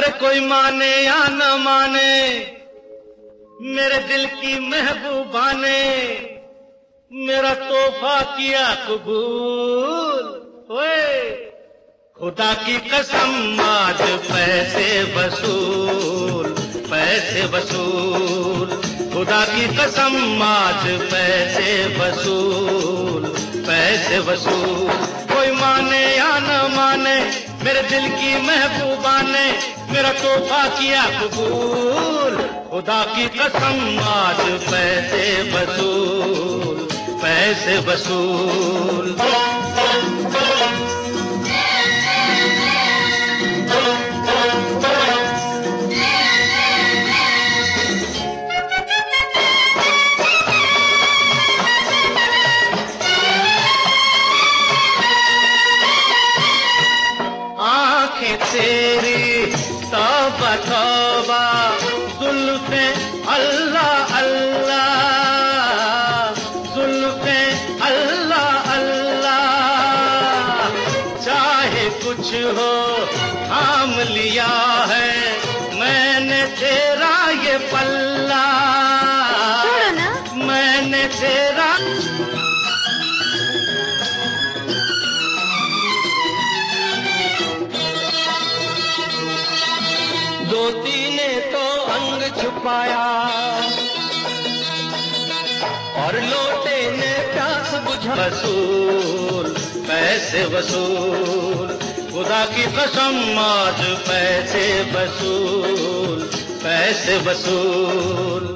कोई माने या न माने, मेरे दिल की महबूबा ने मेरा तोहफा किया कबूल। ओए खुदा की कसम आज पैसे वसूल, पैसे वसूल, खुदा की कसम आज पैसे वसूल, पैसे वसूल। कोई माने या न माने, मेरे दिल की महबूबा ने मेरा तोहफा किया कबूल। खुदा की कसम आज पैसे वसूल, पैसे वसूल। आंखें तेरी तौबा तौबा, जुल्फे अल्लाह अल्लाह, जुल्फे अल्लाह अल्लाह। चाहे कुछ हो थाम लिया है मैंने तेरा ये पल्ला, मैंने तेरा। ज्योति ने तो अंग छुपाया और लोटे ने प्यास बुझा। वसूल, पैसे वसूल, खुदा की कसम आज पैसे वसूल, पैसे वसूल।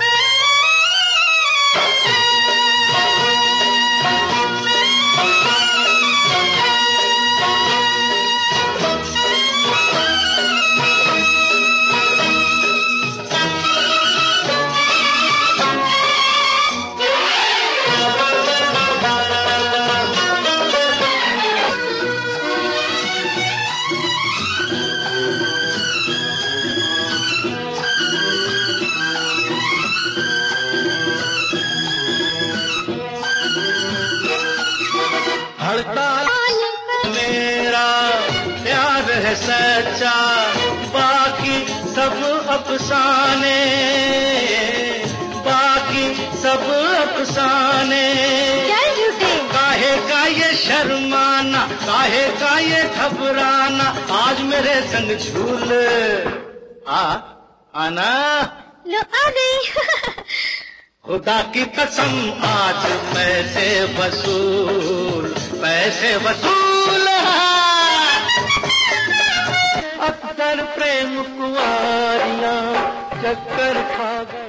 हड़ताल मेरा प्यार है सच्चा, बाकी सब अफसाने, बाकी सब अफसाने। काहे का ये शर्माना, काहे का ये घबराना, आज मेरे संग झूल आना। लो आ गई। खुदा की कसम आज पैसे वसूल, पैसे वसूल। अक्सर प्रेम कुंवारियां चक्कर खा गए।